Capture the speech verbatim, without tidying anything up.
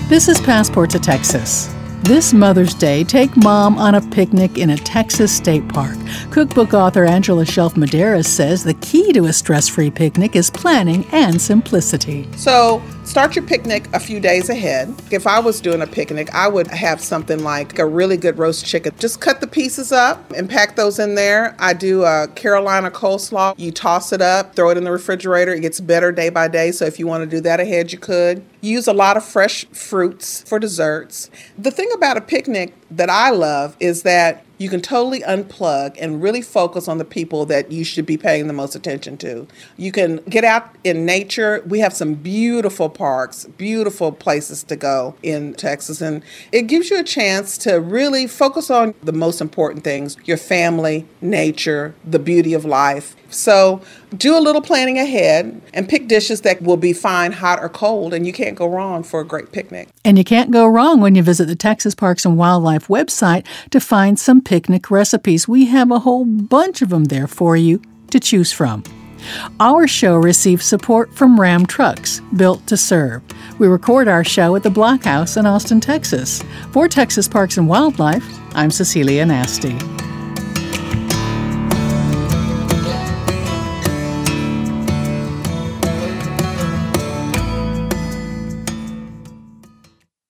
This is Passport to Texas. This Mother's Day, take Mom on a picnic in a Texas state park. Cookbook author Angela Shelf Medeiros says the key to a stress-free picnic is planning and simplicity. So start your picnic a few days ahead. If I was doing a picnic, I would have something like a really good roast chicken. Just cut the pieces up and pack those in there. I do a Carolina coleslaw. You toss it up, throw it in the refrigerator. It gets better day by day, so if you want to do that ahead, you could. Use a lot of fresh fruits for desserts. The thing about a picnic that I love is that you can totally unplug and really focus on the people that you should be paying the most attention to. You can get out in nature. We have some beautiful parks, beautiful places to go in Texas, and it gives you a chance to really focus on the most important things, your family, nature, the beauty of life. So do a little planning ahead and pick dishes that will be fine, hot or cold, and you can't go wrong for a great picnic. And you can't go wrong when you visit the Texas Parks and Wildlife website to find some picnic recipes. We have a whole bunch of them there for you to choose from. Our show receives support from Ram Trucks, built to serve. We record our show at the Block House in Austin, Texas. For Texas Parks and Wildlife, I'm Cecilia Nasty.